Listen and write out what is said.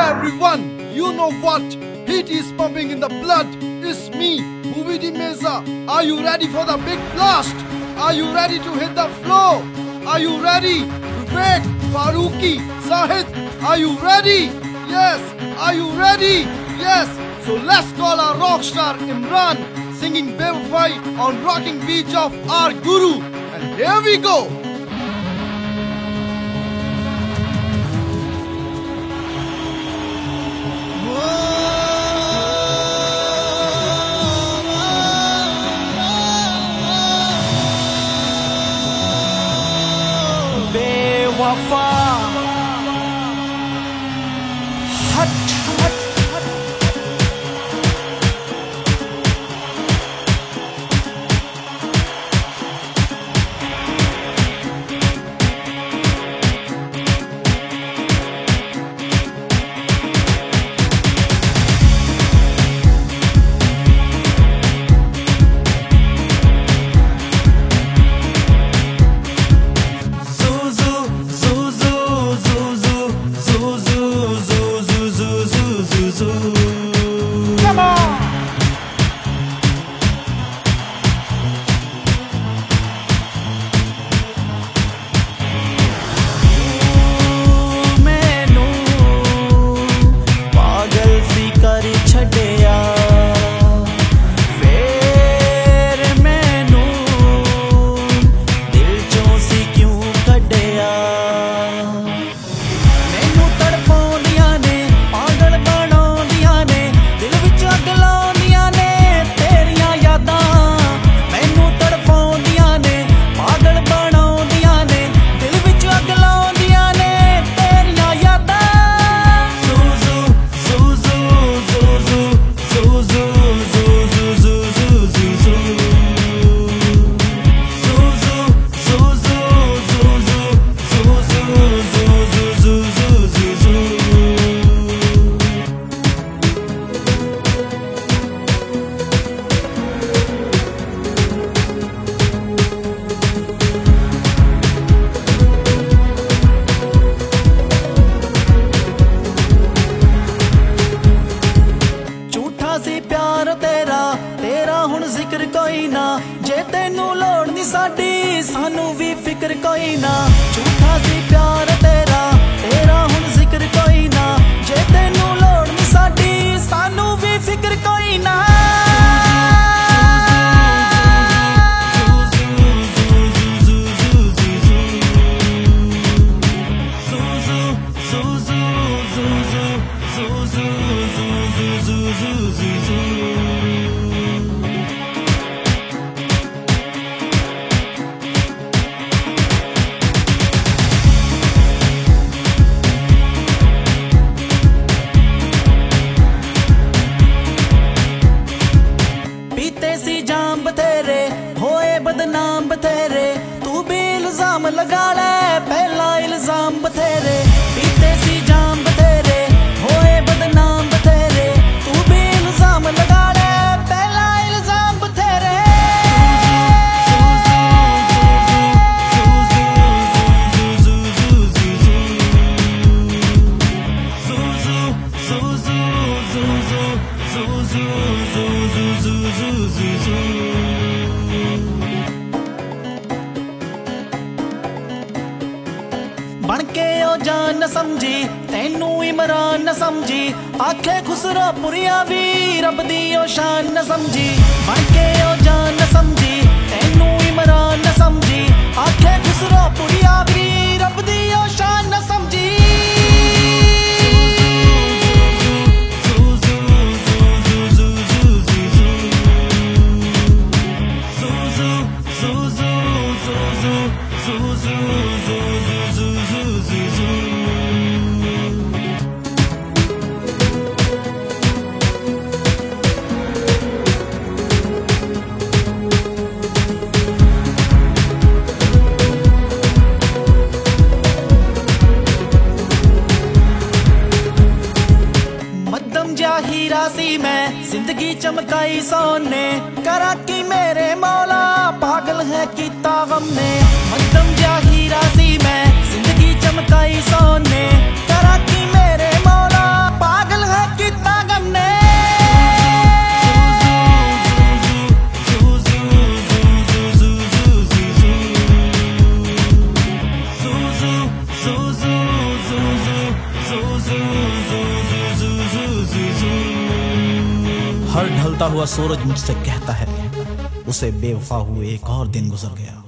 everyone, you know what? Heat is pumping in the blood. It's me, Bhuvidi Meza. Are you ready for the big blast? Are you ready to hit the floor? Are you ready? Vivek, Farooqi, Zahid, are you ready? Yes. Are you ready? Yes. So let's call our rock star Imran singing Bevafai on rocking beach of our Guru. And here we go. बेवफा हट हट जिक्र कोई ना जे तेनू लोड़ नी साडी सानू भी फिक्र कोई ना झूठा सी प्यार तेरा तेरा हुण जिक्र कोई ना जे तेनू लोड़ नी साडी सानू भी फिक्र कोई ना बदनाम बथेरे तू भी इल्जाम लगा ले पहला इल्जाम बथेरे पीते सी जाम बथेरे होए बदनाम बथेरे तू भी इल्जाम लगा ले पहला इल्जाम बथेरे बनके ओ जान न समझी तेनू इमरान न समझी आखे खुसरो पुरिया भी रब दी ओ शान न समझी बनके ओ जान न समझी तेनू इमरान न समझी आखे खुसरो पुरिया भी रब दी ओ शान न समझी हीरा सी मैं जिंदगी चमकाई सोने करा की मेरे मौला पागल है कीता गम ने मध्यम जा हीरा सी मैं जिंदगी चमकाई सोने करा की मेरे मौला हर ढलता हुआ सूरज मुझसे कहता है उसे बेवफा हुए एक और दिन गुजर गया।